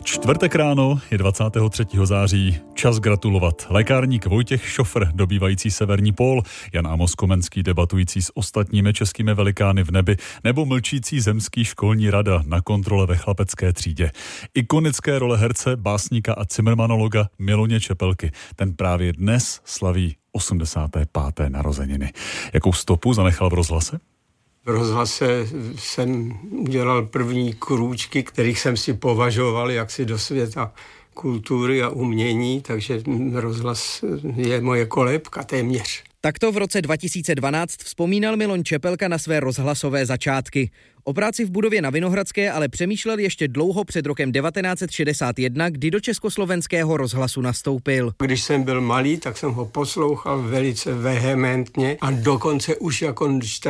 Čtvrtek ráno je 23. září. Čas gratulovat. Lékárník Vojtěch Šofr, dobývající severní pól, Jan Amos Komenský, debatující s ostatními českými velikány v nebi, nebo mlčící zemský školní rada na kontrole ve chlapecké třídě. Ikonické role herce, básníka a cimrmanologa Miloně Čepelky. Ten právě dnes slaví 85. narozeniny. Jakou stopu zanechal v rozhlase? V rozhlase jsem udělal první krůčky, kterých jsem si považoval jaksi do světa kultury a umění, takže rozhlas je moje kolébka téměř. Takto v roce 2012 vzpomínal Miloň Čepelka na své rozhlasové začátky. O práci v budově na Vinohradské ale přemýšlel ještě dlouho před rokem 1961, kdy do československého rozhlasu nastoupil. Když jsem byl malý, tak jsem ho poslouchal velice vehementně a dokonce už jako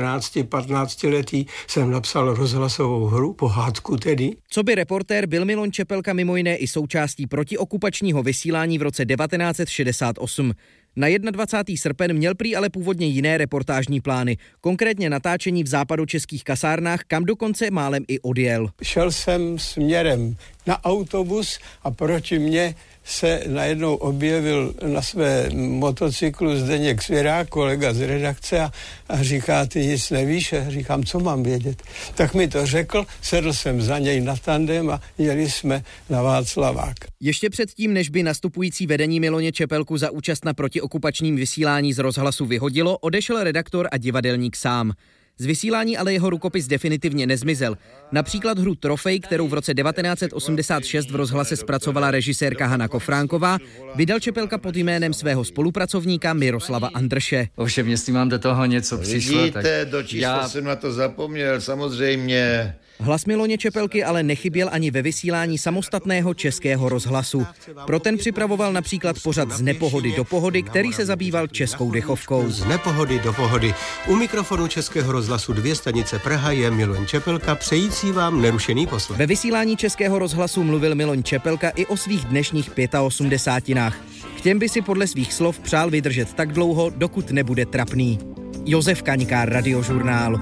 14-15 letý jsem napsal rozhlasovou hru, pohádku tedy. Coby reportér byl Miloň Čepelka mimo jiné i součástí protiokupačního vysílání v roce 1968. Na 21. srpen měl prý ale původně jiné reportážní plány, konkrétně natáčení v západočeských kasárnách, kam dokonce málem i odjel. Šel jsem směrem na autobus a proti mně se najednou objevil na své motocyklu Zdeněk Svěrák, kolega z redakce a říká, ty nic nevíš? A říkám, co mám vědět? Tak mi to řekl, sedl jsem za něj na tandem a jeli jsme na Václavák. Ještě předtím, než by nastupující vedení Miloně Čepelku za účast na protiokupačním vysílání z rozhlasu vyhodilo, odešel redaktor a divadelník sám. Z vysílání ale jeho rukopis definitivně nezmizel. Například hru Trofej, kterou v roce 1986 v rozhlase zpracovala režisérka Hana Kofránková, vydal Čepelka pod jménem svého spolupracovníka Miroslava Andrše. Ovšem, jestli vám do toho něco přišlo, vidíte, do čísla jsem na to zapomněl, samozřejmě. Hlas Miloně Čepelky ale nechyběl ani ve vysílání samostatného českého rozhlasu. Pro ten připravoval například pořad Z nepohody do pohody, který se zabýval českou dechovkou. Z nepohody do pohody. U mikrofonu Českého rozhlasu 2 stanice Praha je Miloň Čepelka, přející vám nerušený poslech. Ve vysílání Českého rozhlasu mluvil Miloň Čepelka i o svých dnešních 85. K těm by si podle svých slov přál vydržet tak dlouho, dokud nebude trapný. Josef Kaňkár, Radiožurnál.